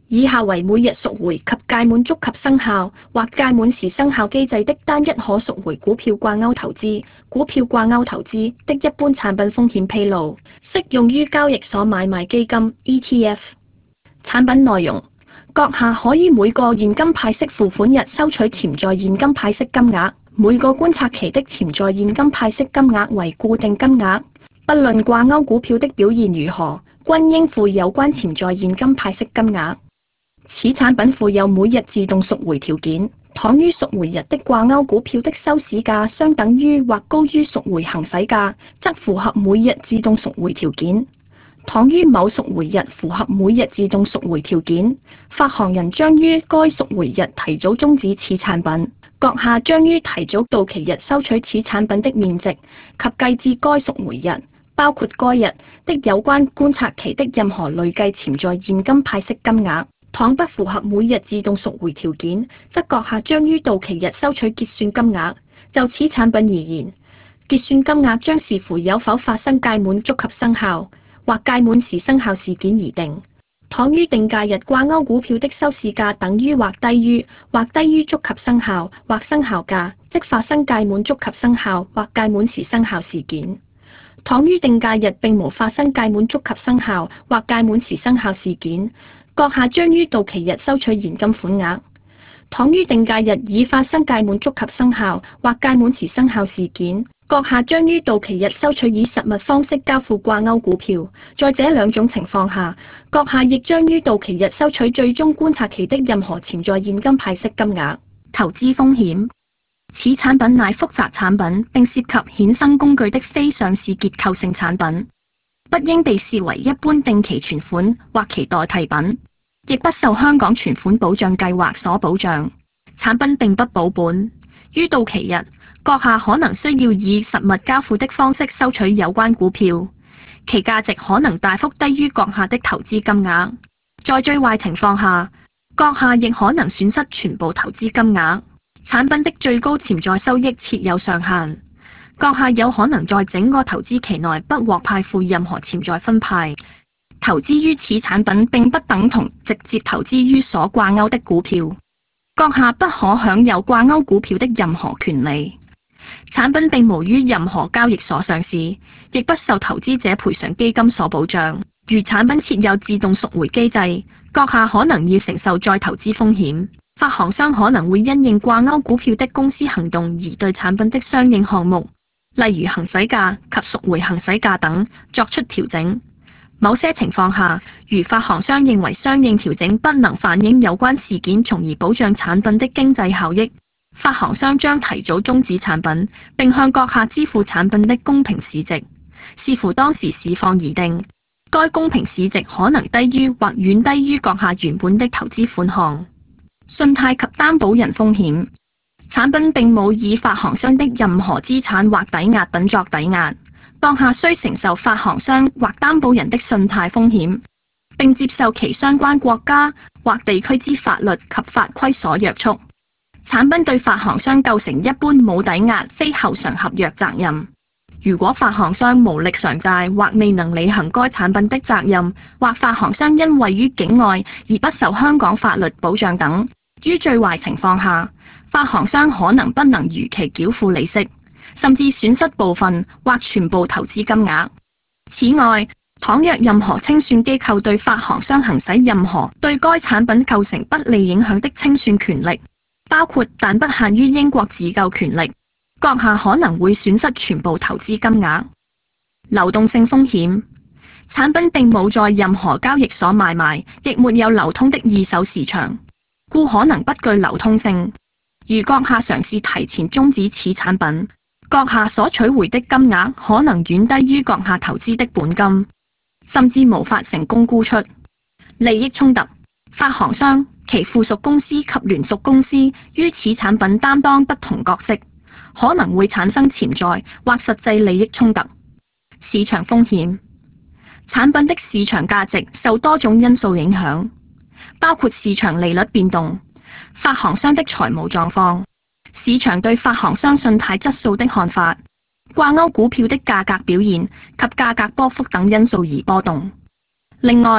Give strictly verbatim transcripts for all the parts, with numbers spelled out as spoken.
以下為每日贖回及屆滿觸及生效或屆滿時生效機制的單一可贖回股票掛鈎投資、股票掛鈎投資的一般產品風險披露，適用於交易所買賣基金 E T F。產品內容：閣下可以每個現金派息付款日收取潛在現金派息金額，每個觀察期的潛在現金派息金額為固定金額，不論掛鈎股票的表現如何，均應付有關潛在現金派息金額。此產品附有每日自動贖回條件，倘於贖回日的掛鈎股票的收市價相等於或高於贖回行使價，則符合每日自動贖回條件；倘於某贖回日符合每日自動贖回條件，發行人將於該贖回日提早終止此產品，閣下將於提早到期日收取此產品的面值及計至該贖回日，包括該日的有關觀察期的任何累計潛在現金派息金額。倘不符合每日自動贖回條件，則閣下將於到期日收取結算金額。就此產品而言，結算金額將視乎有否發生屆滿觸及生效或屆滿時生效事件而定。倘於定價日掛鈎股票的收市價等於或低於或低於觸及生效或生效價，即發生屆滿觸及生效或屆滿時生效事件。倘於定價日並無發生屆滿觸及生效或屆滿時生效事件，閣下將於到期日收取現金款額。倘於定價日已發生屆滿觸及生效或屆滿時生效事件，閣下將於到期日收取以實物方式交付掛鈎股票。在這兩種情況下，閣下亦將於到期日收取最終觀察期的任何潛在現金派息金額。投資風險：此產品乃複雜產品，並涉及衍生工具的非上市結構性產品，不應被視為一般定期存款或其代替品，亦不受香港存款保障計劃所保障。產品並不保本，於到期日，閣下可能需要以實物交付的方式收取有關股票，其價值可能大幅低於閣下的投資金額。在最壞情況下，閣下亦可能損失全部投資金額。產品的最高潛在收益設有上限，閣下有可能在整個投資期內不獲派付任何潛在分派。投資於此產品並不等同直接投資於所掛鈎的股票，閣下不可享有掛鈎股票的任何權利。產品並無於任何交易所上市，亦不受投資者賠償基金所保障。如產品設有自動贖回機制，閣下可能要承受再投資風險。發行商可能會因應掛鈎股票的公司行動而對產品的相應項目，例如行使價及贖回行使價等作出調整。某些情況下，如發行商認為相應調整不能反映有關事件，從而保障產品的經濟效益，發行商將提早終止產品，並向閣下支付產品的公平市值，視乎當時市況而定。該公平市值可能低於或遠低於閣下原本的投資款項。信貸及擔保人風險：產品並冇以發行商的任何資產或抵押品作抵押，閣下需承受發行商或擔保人的信貸風險，並接受其相關國家或地區之法律及法規所約束。產品對發行商構成一般冇抵押非後償合約責任。如果發行商無力償債或未能履行該產品的責任，或發行商因位於境外而不受香港法律保障等，於最壞情況下，發行商可能不能如期繳付利息，甚至損失部分或全部投資金額。此外，倘若任何清算機構對發行商行使任何對該產品構成不利影響的清算權力，包括但不限於英國自救權力，閣下可能會損失全部投資金額。流動性風險：產品並冇在任何交易所買賣，亦沒有流通的二手市場，故可能不具流通性。如閣下嘗試提前終止此產品，閣下所取回的金額可能遠低於閣下投資的本金，甚至無法成功沽出。利益衝突：發行商、其附屬公司及聯屬公司於此產品擔當不同角色，可能會產生潛在或實際利益衝突。市場風險：產品的市場價值受多種因素影響，包括市場利率變動、發行商的財務狀況、市場對發行商信貸質素的看法、掛鈎股票的價格表現及價格波幅等因素而波動。另外，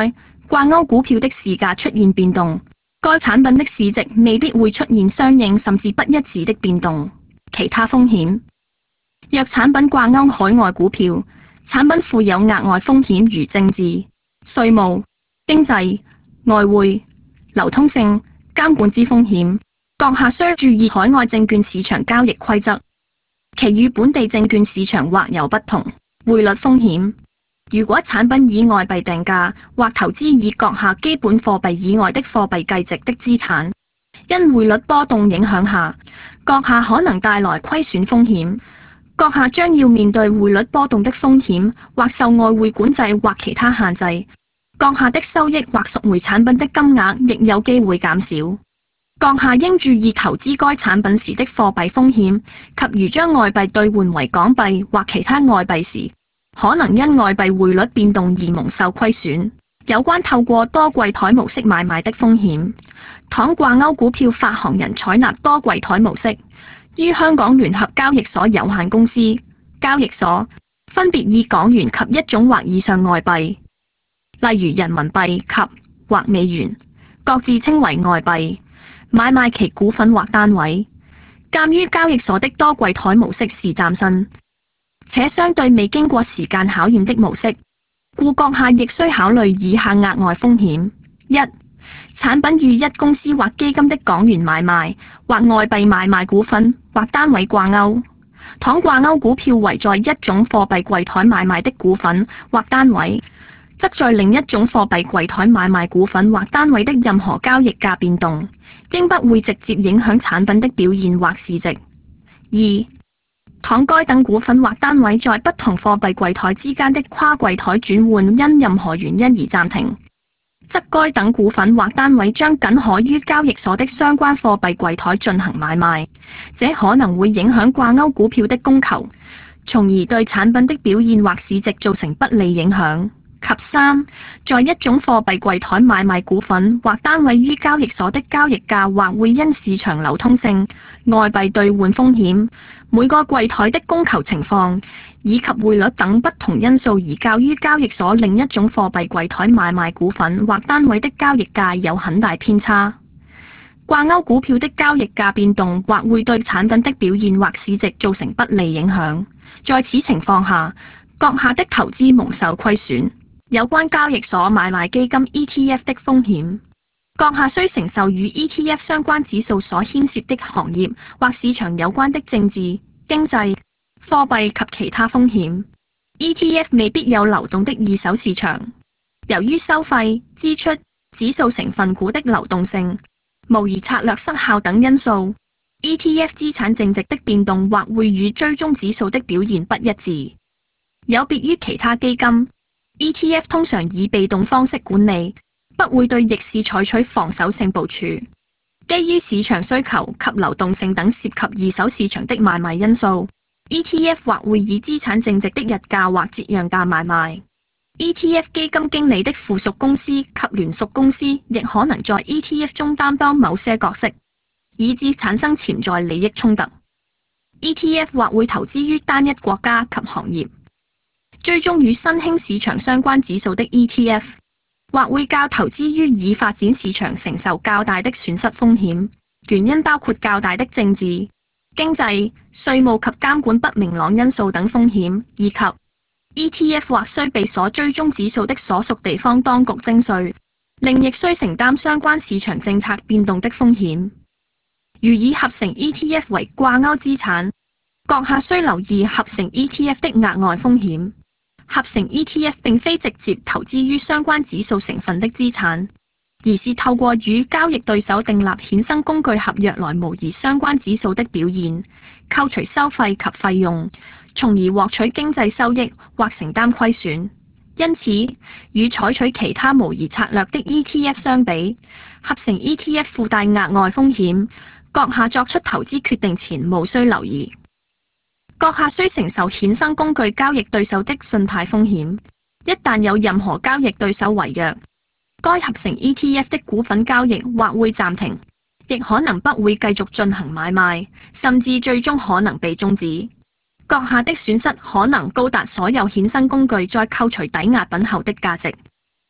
掛鈎股票的市價出現變動，該產品的市值未必會出現相應甚至不一致的變動。其他風險，若產品掛鈎海外股票，產品附有額外風險如政治、稅務、經濟、外匯、流通性、監管之風險，閣下需注意海外證券市場交易規則，其與本地證券市場或有不同。匯率風險，如果產品以外幣定價或投資以閣下基本貨幣以外的貨幣計值的資產，因匯率波動影響下，閣下可能帶來虧損風險。閣下將要面對匯率波動的風險，或受外匯管制或其他限制。閣下的收益或贖回產品的金額亦有機會減少。閣下應注意投資該產品時的貨幣風險，及如將外幣兌換為港幣或其他外幣時，可能因外幣匯率變動而蒙受虧損。有關透過多櫃台模式買賣的風險，倘掛鈎股票發行人採納多櫃台模式，於香港聯合交易所有限公司交易所分別以港元及一種或以上外幣，例如人民幣及或美元，各自稱為外幣，買賣其股份或單位。鑑於交易所的多櫃台模式是嶄新且相對未經過時間考驗的模式，故閣下亦需考慮以下額外風險：一、產品與一公司或基金的港元買賣或外幣買賣股份或單位掛鈎，倘掛鈎股票為在一種貨幣櫃台買賣的股份或單位，則在另一種貨幣櫃台買賣股份或單位的任何交易價變動，應不會直接影響產品的表現或市值。二、倘該等股份或單位在不同貨幣櫃台之間的跨櫃台轉換因任何原因而暫停，則該等股份或單位將僅可於交易所的相關貨幣櫃台進行買賣，這可能會影響掛鈎股票的供求，從而對產品的表現或市值造成不利影響。及三，在一種貨幣櫃台買賣股份或單位於交易所的交易價或會因市場流通性、外幣兌換風險、每個櫃台的供求情況以及匯率等不同因素而較於交易所另一種貨幣櫃台買賣股份或單位的交易價有很大偏差。掛鈎股票的交易價變動或會對產品的表現或市值造成不利影響，在此情況下，閣下的投資蒙受虧損。有關交易所買賣基金 E T F 的風險，閣下需承受與 E T F 相關指數所牽涉的行業或市場有關的政治、經濟、貨幣及其他風險。E T F 未必有流動的二手市場，由於收費、支出、指數成分股的流動性、模擬策略失效等因素， E T F 資產淨值的變動或會與追蹤指數的表現不一致。有別於其他基金，E T F 通常以被動方式管理，不會對逆市採取防守性部署。基於市場需求及流動性等涉及二手市場的買賣因素， E T F 或會以資產淨值的日價或折讓價買賣。E T F 基金經理的附屬公司及聯屬公司亦可能在 E T F 中擔當某些角色，以致產生潛在利益衝突。E T F 或會投資於單一國家及行業，追蹤與新興市場相關指數的 E T F， 或會較投資於已發展市場承受較大的損失風險，原因包括較大的政治、經濟、稅務及監管不明朗因素等風險，以及 E T F 或須被所追蹤指數的所屬地方當局徵稅，另亦須承擔相關市場政策變動的風險。如以合成 E T F 為掛鈎資產，閣下需留意合成 E T F 的額外風險。合成 E T F 並非直接投資於相關指數成分的資產，而是透過與交易對手訂立衍生工具合約來模擬相關指數的表現，扣除收費及費用，從而獲取經濟收益或承擔虧損。因此，與採取其他模擬策略的 E T F 相比，合成 E T F 附帶額外風險，閣下作出投資決定前務須留意。閣下需承受衍生工具交易對手的信貸風險，一旦有任何交易對手違約，該合成 E T F 的股份交易或會暫停，亦可能不會繼續進行買賣，甚至最終可能被終止。閣下的損失可能高達所有衍生工具再扣除抵押品後的價值。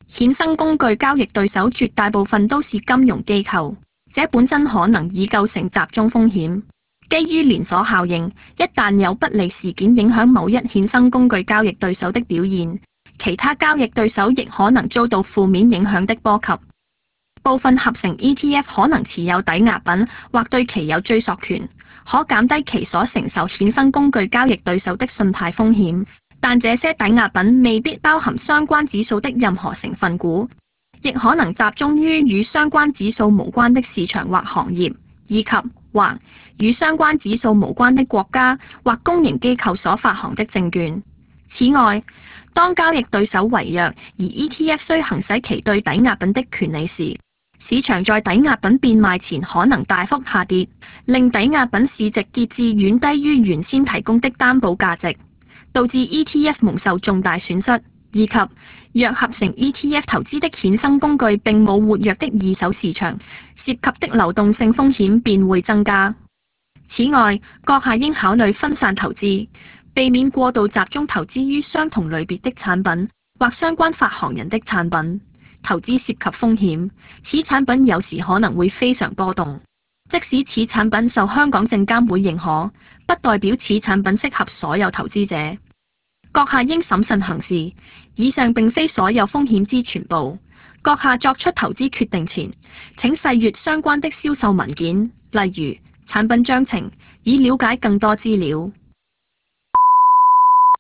衍生工具交易對手絕大部分都是金融機構，這本身可能已構成集中風險。基於連鎖效應，一旦有不利事件影響某一衍生工具交易對手的表現，其他交易對手亦可能遭到負面影響的波及。部分合成 E T F 可能持有抵押品或對其有追溯權，可減低其所承受衍生工具交易對手的信貸風險，但這些抵押品未必包含相關指數的任何成分股，亦可能集中於與相關指數無關的市場或行業，以及或與相關指數無關的國家或公營機構所發行的證券。此外，當交易對手違約而 E T F 需行使其對抵押品的權利時，市場在抵押品變賣前可能大幅下跌，令抵押品市值跌至遠低於原先提供的擔保價值，導致 E T F 蒙受重大損失，以及若合成 E T F 投資的衍生工具並冇活躍的二手市場，涉及的流動性風險便會增加。此外，閣下應考慮分散投資，避免過度集中投資於相同類別的產品或相關發行人的產品。投資涉及風險，此產品有時可能會非常波動。即使此產品受香港證監會認可，不代表此產品適合所有投資者。閣下應審慎行事。以上並非所有風險之全部。閣下作出投資決定前，請細閱相關的銷售文件，例如產品章程，以了解更多資料。